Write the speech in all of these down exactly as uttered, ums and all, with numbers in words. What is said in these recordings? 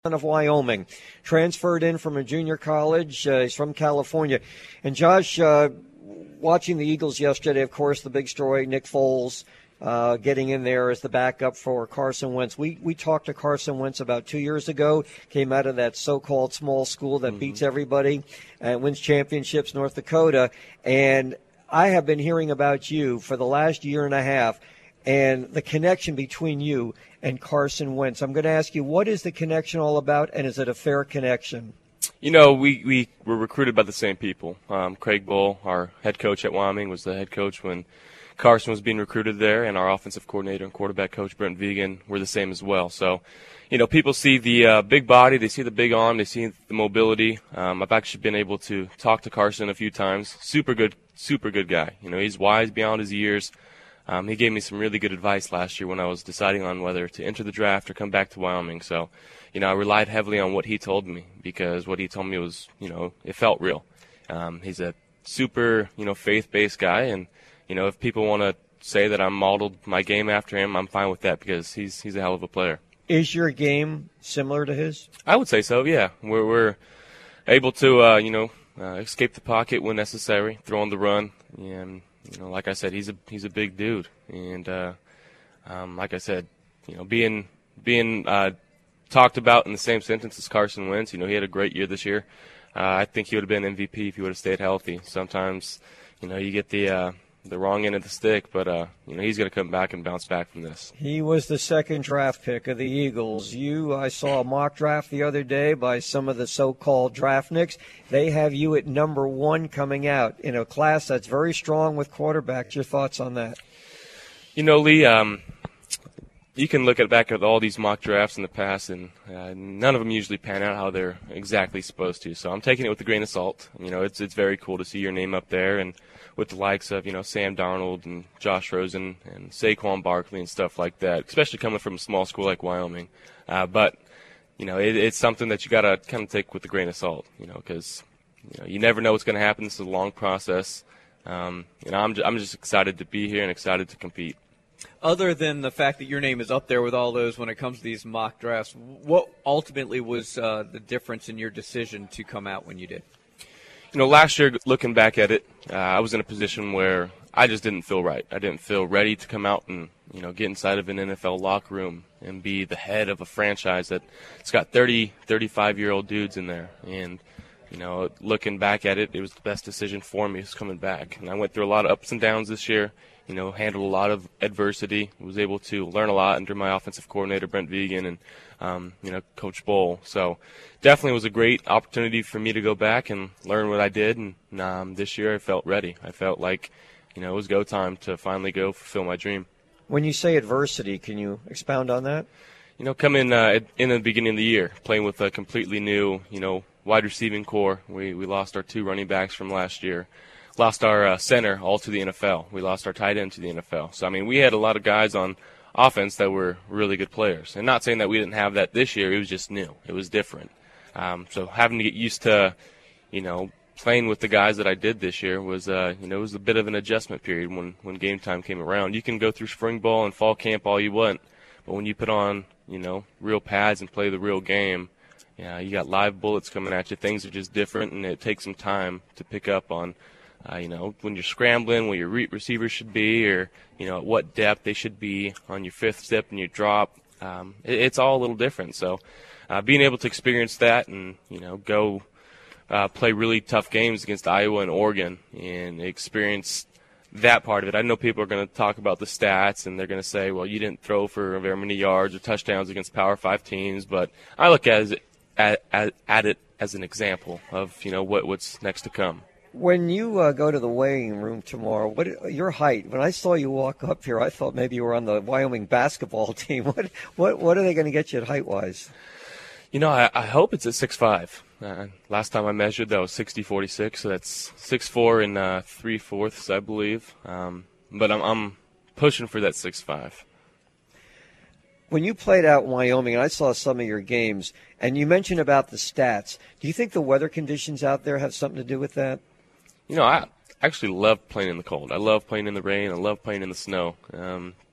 of Wyoming, transferred in from a junior college. Uh, he's from California. And Josh, uh, watching the Eagles yesterday, of course, the big story, Nick Foles uh, getting in there as the backup for Carson Wentz. We we talked to Carson Wentz about two years ago, came out of that so-called small school that mm-hmm. beats everybody and wins championships, North Dakota. And I have been hearing about you for the last year and a half and the connection between you and Carson Wentz. I'm going to ask you, what is the connection all about, and is it a fair connection? You know, we, we were recruited by the same people. Um, Craig Bull, our head coach at Wyoming, was the head coach when Carson was being recruited there, and our offensive coordinator and quarterback coach, Brent Vigen, were the same as well. So, you know, people see the uh, big body, they see the big arm, they see the mobility. Um, I've actually been able to talk to Carson a few times. Super good, super good guy. You know, he's wise beyond his years. Um, he gave me some really good advice last year when I was deciding on whether to enter the draft or come back to Wyoming. So, you know, I relied heavily on what he told me because what he told me was, you know, it felt real. Um, he's a super, you know, faith-based guy, and, you know, if people want to say that I modeled my game after him, I'm fine with that because he's he's a hell of a player. Is your game similar to his? I would say so, yeah. We're, we're able to, uh, you know, uh, escape the pocket when necessary, throw on the run, and you know, like I said, he's a he's a big dude, and uh, um, like I said, you know, being being uh, talked about in the same sentence as Carson Wentz. You know, he had a great year this year. Uh, I think he would have been M V P if he would have stayed healthy. Sometimes, you know, you get the uh, the wrong end of the stick, but uh, you know, he's going to come back and bounce back from this. He was the second draft pick of the Eagles. You, I saw a mock draft the other day by some of the so-called draftniks. They have you at number one coming out in a class that's very strong with quarterbacks. Your thoughts on that? You know, Lee, um, you can look at back at all these mock drafts in the past, and uh, none of them usually pan out how they're exactly supposed to. So I'm taking it with a grain of salt. You know, it's it's very cool to see your name up there, and with the likes of, you know, Sam Darnold and Josh Rosen and Saquon Barkley and stuff like that, especially coming from a small school like Wyoming. Uh, but, you know, it, it's something that you got to kind of take with a grain of salt, you know, because, you know, you never know what's going to happen. This is a long process. Um, you know, I'm just, I'm just excited to be here and excited to compete. Other than the fact that your name is up there with all those when it comes to these mock drafts, what ultimately was uh, the difference in your decision to come out when you did? You know, last year, looking back at it, uh, I was in a position where I just didn't feel right. I didn't feel ready to come out and, you know, get inside of an N F L locker room and be the head of a franchise that's got thirty, thirty-five-year-old dudes in there. And, you know, looking back at it, it was the best decision for me is coming back. And I went through a lot of ups and downs this year, you know, handled a lot of adversity, was able to learn a lot under my offensive coordinator, Brent Vigen, and, um, you know, Coach Bull. So definitely was a great opportunity for me to go back and learn what I did. And um, this year I felt ready. I felt like, you know, it was go time to finally go fulfill my dream. When you say adversity, can you expound on that? You know, coming uh, in the beginning of the year, playing with a completely new, you know, wide receiving core. We, we lost our two running backs from last year. Lost our uh, center all to the N F L. We lost our tight end to the N F L. So, I mean, we had a lot of guys on offense that were really good players. And not saying that we didn't have that this year. It was just new. It was different. Um, so having to get used to, you know, playing with the guys that I did this year was, uh, you know, it was a bit of an adjustment period when, when game time came around. You can go through spring ball and fall camp all you want, but when you put on, you know, real pads and play the real game, yeah, you got live bullets coming at you. Things are just different, and it takes some time to pick up on, uh, you know, when you're scrambling, where your re- receivers should be, or, you know, at what depth they should be on your fifth step and your drop. Um, it, it's all a little different. So uh, being able to experience that and, you know, go uh, play really tough games against Iowa and Oregon and experience that part of it. I know people are going to talk about the stats, and they're going to say, well, you didn't throw for very many yards or touchdowns against Power Five teams. But I look at it, at, at, at it as an example of, you know, what, what's next to come. When you uh, go to the weighing room tomorrow, what your height? When I saw you walk up here, I thought maybe you were on the Wyoming basketball team. What what what are they going to get you at height wise? You know, I, I hope it's at six five. Uh, last time I measured, that was sixty forty-six, so that's six four and uh, three fourths, I believe. Um, but I'm I'm pushing for that six five. When you played out in Wyoming, and I saw some of your games, and you mentioned about the stats, do you think the weather conditions out there have something to do with that? You know, I actually love playing in the cold. I love playing in the rain. I love playing in the snow. Um,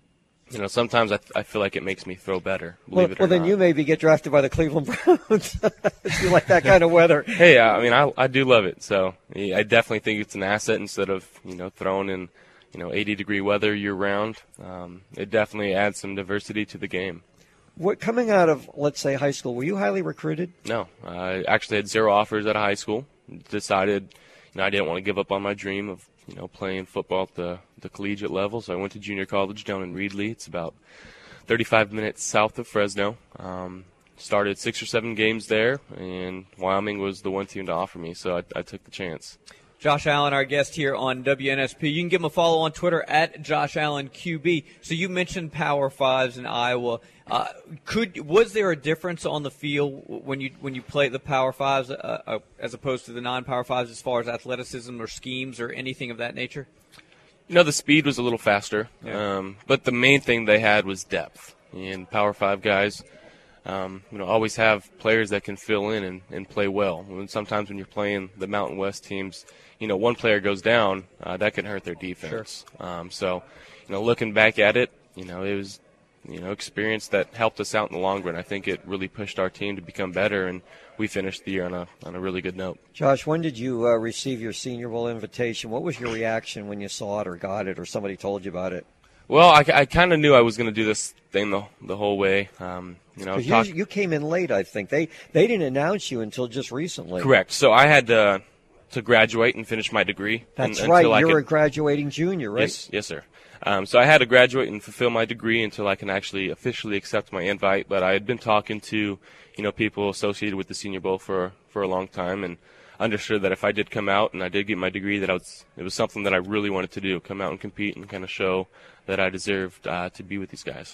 You know, sometimes I, I feel like it makes me throw better. Well, Believe it or well then not. you maybe get drafted by the Cleveland Browns if you like that kind of weather. Hey, I mean, I I do love it. So yeah, I definitely think it's an asset instead of you know throwing in you know eighty degree weather year round. Um, it definitely adds some diversity to the game. What coming out of, let's say, high school, were you highly recruited? No, I actually had zero offers out of high school. Decided, you know, I didn't want to give up on my dream of you know playing football at the the collegiate level. So I went to junior college down in Reedley. It's about thirty-five minutes south of Fresno. Um, started six or seven games there, and Wyoming was the one team to offer me, so I, I took the chance. Josh Allen, our guest here on W N S P. You can give him a follow on Twitter at Josh Allen Q B. So you mentioned Power Fives in Iowa. Uh, could was there a difference on the field when you when you play the Power Fives uh, uh, as opposed to the non-Power Fives as far as athleticism or schemes or anything of that nature? You know, the speed was a little faster, Yeah. um, but the main thing they had was depth. And Power Five guys, um, you know, always have players that can fill in and, and play well. And sometimes when you're playing the Mountain West teams, you know, one player goes down, uh, that can hurt their defense. Sure. Um, so, you know, looking back at it, you know, it was, you know, experience that helped us out in the long run. I think it really pushed our team to become better, and we finished the year on a on a really good note. Josh, when did you uh, receive your Senior Bowl invitation? What was your reaction when you saw it or got it or somebody told you about it? Well, I, I kind of knew I was going to do this thing the the whole way. Um, you know, Because talk- you, you came in late, I think. They they didn't announce you until just recently. Correct. So I had to to graduate and finish my degree. That's un- right. until I You're could- a graduating junior, right? Yes, yes, sir. Um, so I had to graduate and fulfill my degree until I can actually officially accept my invite. But I had been talking to, you know, people associated with the Senior Bowl for for a long time, and understood that if I did come out and I did get my degree, that I was it was something that I really wanted to do: come out and compete and kind of show that I deserved uh, to be with these guys.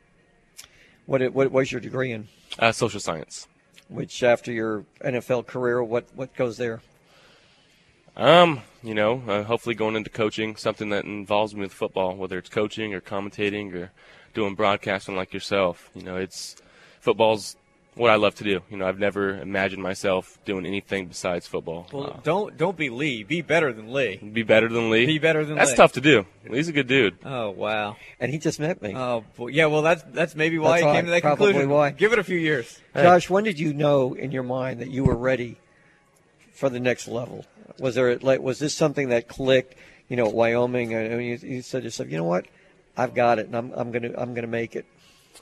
What it, what was your degree in? Uh, social science. Which after your N F L career, what what goes there? Um, you know, uh, hopefully going into coaching, something that involves me with football, whether it's coaching or commentating or doing broadcasting like yourself. You know, it's football's what I love to do. You know, I've never imagined myself doing anything besides football. Well, Uh, don't don't be Lee. Be better than Lee. be better than Lee. Be better than That's Lee. tough to do. Lee's a good dude. Oh wow. And he just met me. Oh boy. Yeah. Well, that's that's maybe why That's you why- came to that probably conclusion. why. Give it a few years. Josh, when did you know in your mind that you were ready for the next level? Was there like was this something that clicked? You know, at Wyoming, I mean, you, you said to yourself, you know what, I've got it, and I'm I'm gonna I'm gonna make it.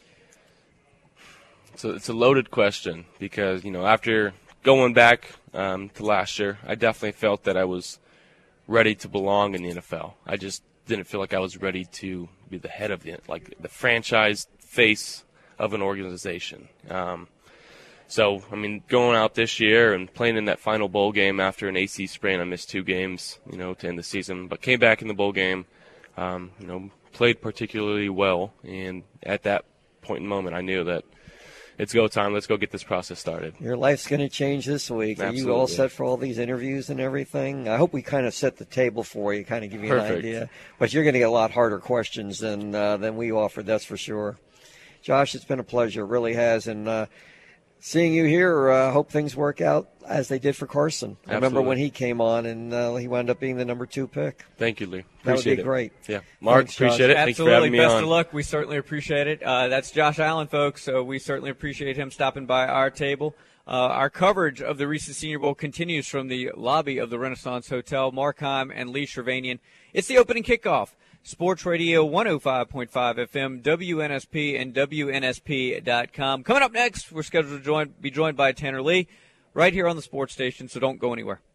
So it's a loaded question because, you know, after going back um, to last year, I definitely felt that I was ready to belong in the N F L. I just didn't feel like I was ready to be the head of the, like the franchise face of an organization. Um, so, I mean, going out this year and playing in that final bowl game after an A C sprain, I missed two games, you know, to end the season, but came back in the bowl game, um, you know, played particularly well, and at that point in the moment, I knew that it's go time. Let's go get this process started. Your life's going to change this week. Are you all Absolutely. set for all these interviews and everything? I hope we kind of set the table for you, kind of give you an Perfect. idea. But you're going to get a lot harder questions than uh, than we offered, that's for sure. Josh, it's been a pleasure. It really has. And uh, seeing you here, I uh, hope things work out as they did for Carson. I remember Absolutely. when he came on, and uh, he wound up being the number two pick. Thank you, Lee. That would Appreciate be it. great. Yeah, Mark, Thanks, Josh. appreciate it. Thanks for Absolutely. having me Best on. of luck. We certainly appreciate it. Uh, that's Josh Allen, folks. So we certainly appreciate him stopping by our table. Uh, our coverage of the recent Senior Bowl continues from the lobby of the Renaissance Hotel. Mark Heim and Lee Shervanian. It's the opening kickoff. Sports Radio one oh five point five F M, W N S P, and W N S P dot com. Coming up next, we're scheduled to join, be joined by Tanner Lee right here on the sports station, so don't go anywhere.